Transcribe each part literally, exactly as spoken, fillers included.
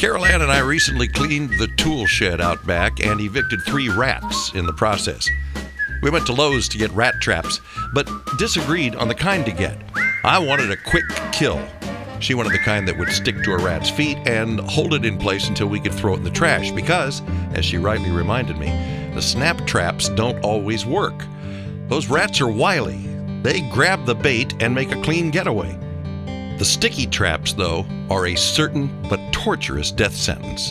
Carol Ann and I recently cleaned the tool shed out back and evicted three rats in the process. We went to Lowe's to get rat traps, but disagreed on the kind to get. I wanted a quick kill. She wanted the kind that would stick to a rat's feet and hold it in place until we could throw it in the trash because, as she rightly reminded me, the snap traps don't always work. Those rats are wily. They grab the bait and make a clean getaway. The sticky traps, though, are a certain but torturous death sentence.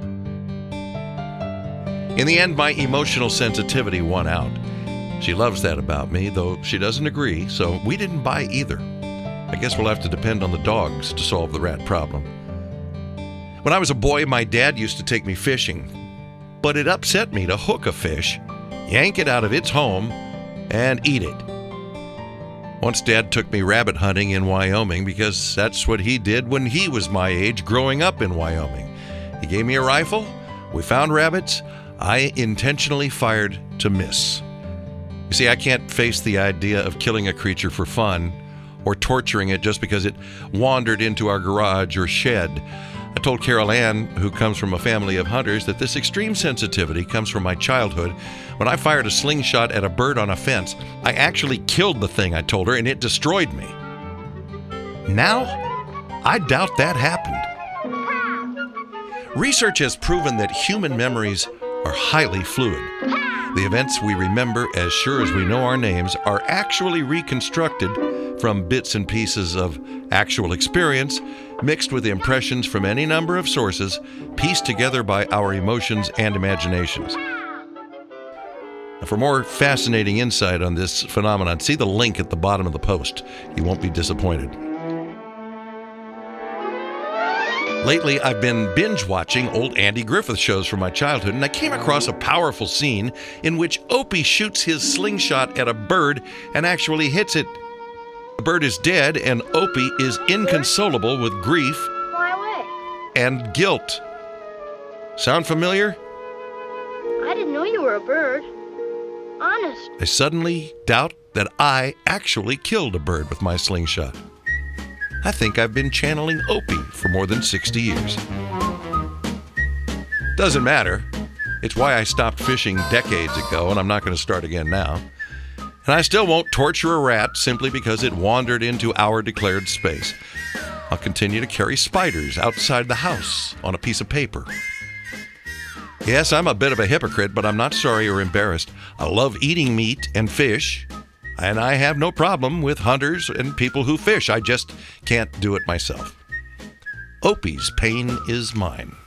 In the end, my emotional sensitivity won out. She loves that about me, though she doesn't agree, so we didn't buy either. I guess we'll have to depend on the dogs to solve the rat problem. When I was a boy, my dad used to take me fishing, but it upset me to hook a fish, yank it out of its home, and eat it. Once Dad took me rabbit hunting in Wyoming because that's what he did when he was my age growing up in Wyoming. He gave me a rifle, we found rabbits, I intentionally fired to miss. You see, I can't face the idea of killing a creature for fun or torturing it just because it wandered into our garage or shed. I told Carol Ann, who comes from a family of hunters, that this extreme sensitivity comes from my childhood. When I fired a slingshot at a bird on a fence, I actually killed the thing, I told her, and it destroyed me. Now, I doubt that happened. Research has proven that human memories are highly fluid. The events we remember, as sure as we know our names, are actually reconstructed from bits and pieces of actual experience, mixed with impressions from any number of sources, pieced together by our emotions and imaginations. Now, for more fascinating insight on this phenomenon, see the link at the bottom of the post. You won't be disappointed. Lately, I've been binge-watching old Andy Griffith shows from my childhood, and I came across a powerful scene in which Opie shoots his slingshot at a bird and actually hits it. The bird is dead, and Opie is inconsolable with grief and guilt. Sound familiar? I didn't know you were a bird. Honest. I suddenly doubt that I actually killed a bird with my slingshot. I think I've been channeling Opie for more than sixty years. Doesn't matter. It's why I stopped fishing decades ago, and I'm not going to start again now. And I still won't torture a rat simply because it wandered into our declared space. I'll continue to carry spiders outside the house on a piece of paper. Yes, I'm a bit of a hypocrite, but I'm not sorry or embarrassed. I love eating meat and fish, and I have no problem with hunters and people who fish. I just can't do it myself. Opie's pain is mine.